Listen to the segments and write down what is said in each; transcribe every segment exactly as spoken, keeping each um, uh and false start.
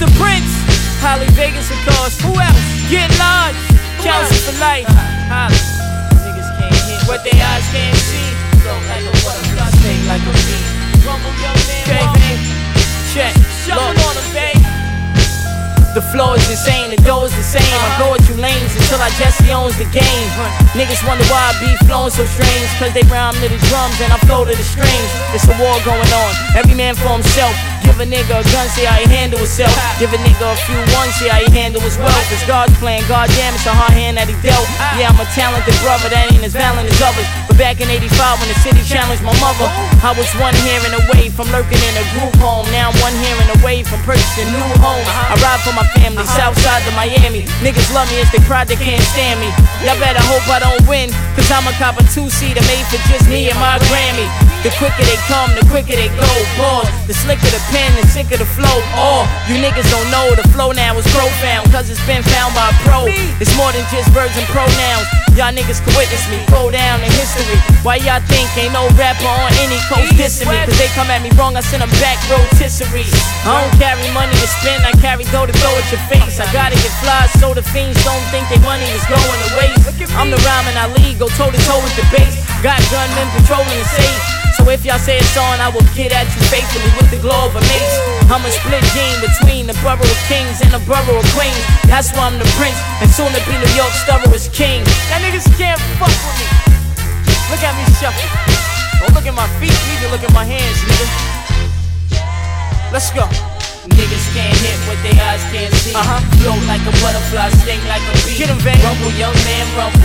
the Prince. Holly Vegas, of course. Who else? Get Large. Kelsey for life. Holly. Niggas can't hit what their eyes can't see. Flow like a butterfly, sting like a bee. Rumble, young man. Okay, man. Check. Shuffle on them, babe. The flow is insane, the dough is the same. I go with you lanes until I Jesse owns the game. Niggas wonder why I be flowing so strange, cause they rhyme to the drums and I flow to the strings. It's a war going on, every man for himself. Give a nigga a gun, see how he handle himself. Give a nigga a few ones, see how he handle his wealth. It's God's plan, goddamn, it's a hard hand that he dealt. Yeah, I'm a talented brother, that ain't as valiant as others. But back in eighty-five when the city challenged my mother, I was one hearing away from lurking in a group home. Now I'm one hearing away from purchasing new homes. I ride for my family, south side to Miami. Niggas love me, it's they pride they can't stand me. Y'all better hope I don't win, cause I'm a cop a two-seater made for just me and my Grammy. The quicker they come, the quicker they go. Pause, the slicker the pen, the sicker the flow. Oh, you niggas don't know the flow now is profound, cause it's been found by a pro. It's more than just verbs and pronouns. Y'all niggas can witness me go down in history. Why y'all think ain't no rapper on any coast dissing me? Cause they come at me wrong, I send them back rotisserie. I don't carry money to spend, I carry dough to throw at your face. I gotta get fly so the fiends don't think their money is going to waste. I'm the rhyming Ali, go toe to toe with the bass. Got gunmen patrolling the safe. So if y'all say it's on, I will get at you faithfully with the glow of a mace. I'm a split gene between the borough of kings and the borough of queens. That's why I'm the prince, and soon to be New York's thoroughest king. That niggas can't fuck with me. Look at me shuffle. Don't look at my feet, need to look at my hands, nigga. Let's go. Niggas can't hit what their eyes can't see. Uh-huh. Float like a butterfly, sting like a bee. Get him, Van. Rumble, young man, rumble.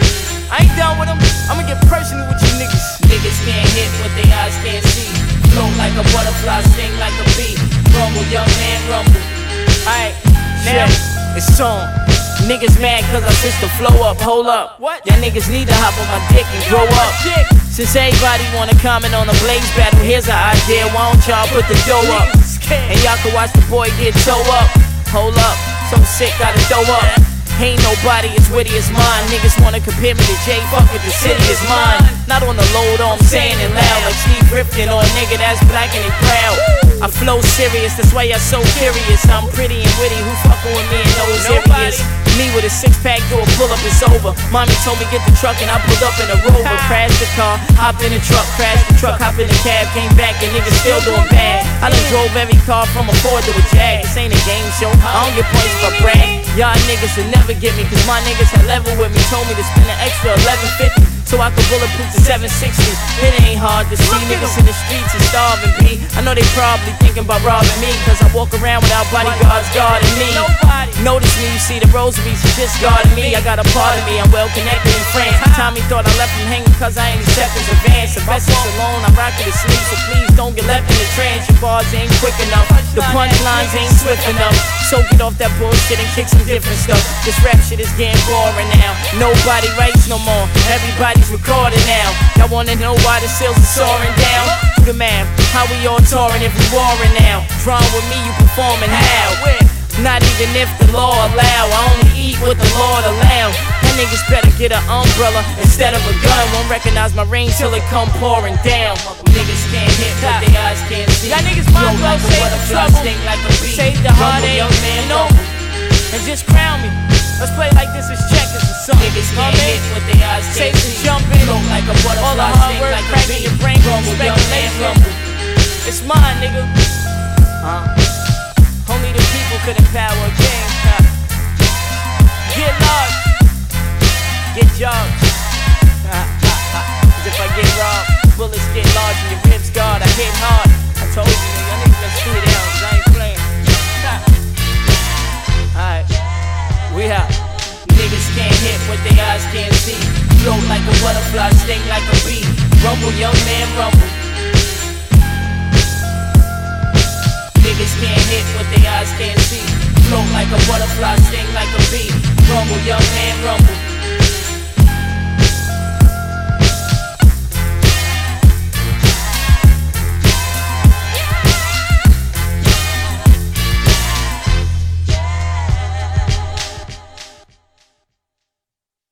I ain't down with them, I'ma get personal with you niggas. Niggas can't hit what their eyes can't see. Float like a butterfly, sting like a bee. Rumble, young man, rumble. Alright, now it's on. Niggas mad cause I switched the flow up, hold up. What? Y'all niggas need to hop on my dick and grow up. Since everybody wanna comment on a Blaze battle, here's an idea, why don't y'all put the dough up? And y'all can watch the boy get toe up. Hold up, so sick, gotta dough up. Ain't nobody as witty as mine. Niggas wanna compare me to Jay, fuck it, the city is mine. Not on the low though, I'm saying it loud. Like Steve Rifkin or a nigga that's black and proud. I flow serious, that's why y'all so curious. I'm pretty and witty, who fuckin' with me in those areas? Me with a six pack, do a pull up, it's over. Mommy told me get the truck and I pulled up in a Rover. Crashed the car, hop in the truck, crashed the truck, hop in the cab. Came back and niggas still doing bad. I done drove every car from a Ford to a Jag. This ain't a game show, I don't get points for brag. Y'all niggas will never get me, cause my niggas had level with me. Told me to spend an extra eleven fifty so I could bulletproof the seven sixty. It ain't hard to see niggas in the streets and starving B. I know they probably thinking about robbing me, cause I walk around without bodyguards guarding me. Notice me, you see the rosaries are just guarding me. I got a part of me, I'm well connected in France. Tommy thought I left him hanging cause I ain't accept his advance. Sylvester's alone, I'm rocking to sleep, so please don't get left in the trance. Your bars ain't quick enough, the punchlines ain't swift enough. So get off that bullshit and kick some different stuff. This rap shit is getting boring now. Nobody writes no more, everybody's recording now. Y'all wanna know why the sales are soaring down? Do the math, how we all touring if we warring now? Drawing with me, you performing how? Not even if the law allow, I only eat what the Lord allow. That niggas better get an umbrella instead of a gun. Won't recognize my range till it come pouring down. Niggas can't hit what their eyes can't see. Y'all niggas might as well save the trouble, save the heartache, you know, and just crown me. Let's play like this is checkers or something. Niggas can't hit what their eyes can't see. Safe to jump in, like a butterfly, all the hard work, like cracking your brain, speculation. It's mine, nigga. Uh. Only the people could empower a king. Huh? Get lost, get jogged. Cause if I get robbed, bullets get large and your ribs guard. I hit hard. I told you, nigga, I need to sit down cause I ain't playing. Alright, we out. Niggas can't hit what their eyes can't see. Float like a butterfly, sting like a bee. Rumble, young man, rumble. Niggas can't hit what their eyes can't see. Float like a butterfly, sting like a bee. Rumble, young man, rumble.